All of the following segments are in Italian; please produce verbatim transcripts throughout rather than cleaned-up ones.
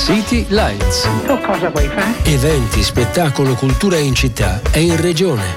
City Lights. Tu cosa vuoi fare? Eventi, spettacolo, cultura in città e in regione.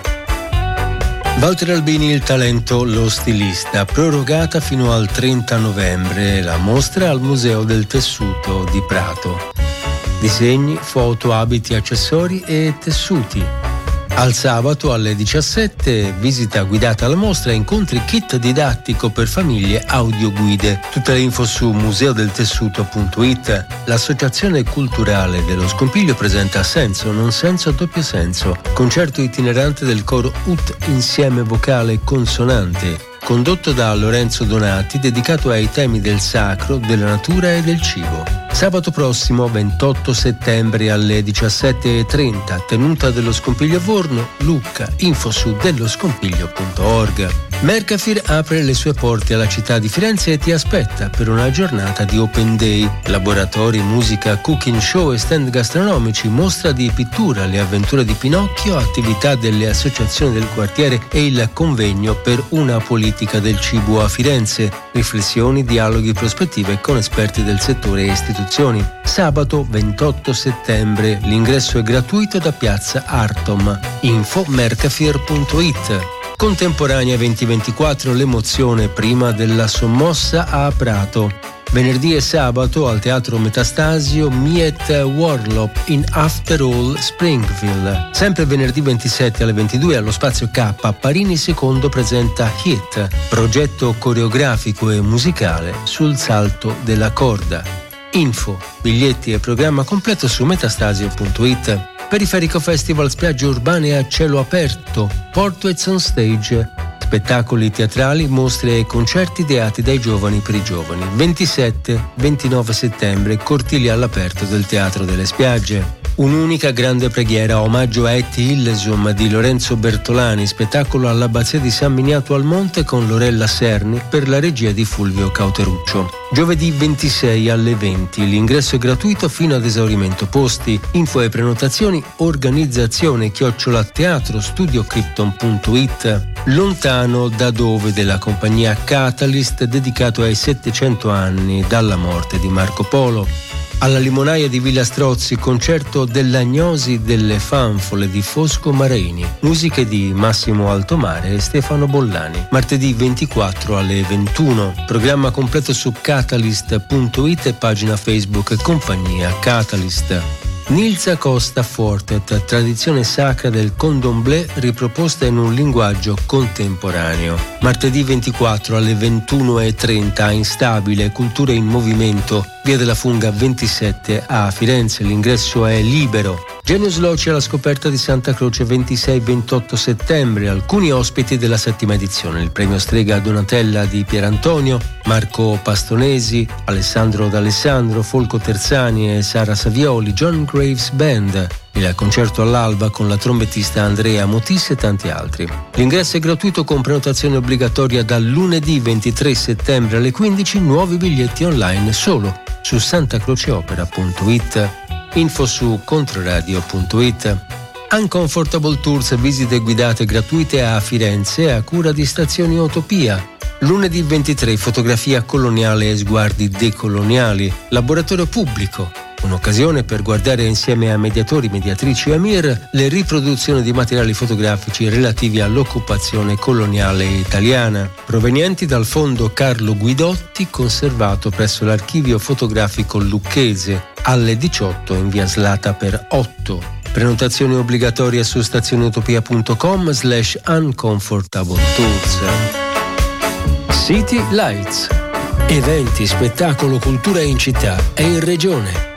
Walter Albini, il talento, lo stilista, prorogata fino al trenta novembre la mostra al Museo del Tessuto di Prato. Disegni, foto, abiti, accessori e tessuti. Al sabato alle diciassette visita guidata alla mostra e incontri kit didattico per famiglie, audioguide. Tutte le info su museo del tessuto punto it. L'associazione culturale dello Scompiglio presenta Senso, non senso, doppio senso, concerto itinerante del coro U T insieme vocale consonante, condotto da Lorenzo Donati, dedicato ai temi del sacro, della natura e del cibo. Sabato prossimo, ventotto settembre alle diciassette e trenta, tenuta dello Scompiglio Vorno, Lucca, info su dello scompiglio punto org. Mercafir apre le sue porte alla città di Firenze e ti aspetta per una giornata di open day, laboratori, musica, cooking show e stand gastronomici, mostra di pittura, le avventure di Pinocchio, attività delle associazioni del quartiere e il convegno per una politica del cibo a Firenze, riflessioni, dialoghi, prospettive con esperti del settore e istituzioni. Sabato ventotto settembre, l'ingresso è gratuito da piazza Artom, info mercafir punto it. Contemporanea venti ventiquattro, l'emozione prima della sommossa a Prato. Venerdì e sabato al Teatro Metastasio Miet Warlop in After All Springfield. Sempre venerdì ventisette alle ventidue allo Spazio K, Parini secondo presenta Hit, progetto coreografico e musicale sul salto della corda. Info, biglietti e programma completo su metastasio punto it. Periferico Festival, spiagge urbane a cielo aperto, Portraits on Stage, spettacoli teatrali, mostre e concerti ideati dai giovani per i giovani. ventisette ventinove settembre, cortili all'aperto del Teatro delle Spiagge. Un'unica grande preghiera, omaggio a Et Illesum di Lorenzo Bertolani, spettacolo all'Abbazia di San Miniato al Monte con Lorella Serni per la regia di Fulvio Cauteruccio. Giovedì ventisei alle venti, l'ingresso è gratuito fino ad esaurimento posti. Info e prenotazioni organizzazione chiocciola teatro studio krypton punto it. Lontano da dove della compagnia Catalyst, dedicato ai settecento anni dalla morte di Marco Polo. Alla Limonaia di Villa Strozzi, concerto dell'Agnosi delle Fanfole di Fosco Marini, musiche di Massimo Altomare e Stefano Bollani. Martedì ventiquattro alle ventuno, programma completo su catalyst punto it e pagina Facebook compagnia Catalyst. Nilsa Costa Fortet, tradizione sacra del condomblé riproposta in un linguaggio contemporaneo. Martedì ventiquattro alle ventuno e trenta, Instabile, cultura in movimento, via della Funga ventisette a Firenze, l'ingresso è libero. Genius Loci alla scoperta di Santa Croce ventisei ventotto settembre, alcuni ospiti della settima edizione, il premio Strega Donatella di Pierantonio, Marco Pastonesi, Alessandro D'Alessandro, Folco Terzani e Sara Savioli, John Graves Band, il concerto all'alba con la trombettista Andrea Motis e tanti altri. L'ingresso è gratuito con prenotazione obbligatoria dal lunedì ventitré settembre alle quindici, nuovi biglietti online solo su santacroceopera punto it. Info su controradio punto it. Uncomfortable Tours, visite guidate gratuite a Firenze a cura di Stazioni Utopia. Lunedì ventitré, fotografia coloniale e sguardi decoloniali. Laboratorio pubblico, un'occasione per guardare insieme a mediatori, mediatrici e Amir le riproduzioni di materiali fotografici relativi all'occupazione coloniale italiana, provenienti dal fondo Carlo Guidotti, conservato presso l'archivio fotografico lucchese, alle diciotto in via Slata per otto. Prenotazione obbligatoria su stazioneutopia punto com slash uncomfortable tours. City Lights. Eventi, spettacolo, cultura in città e in regione.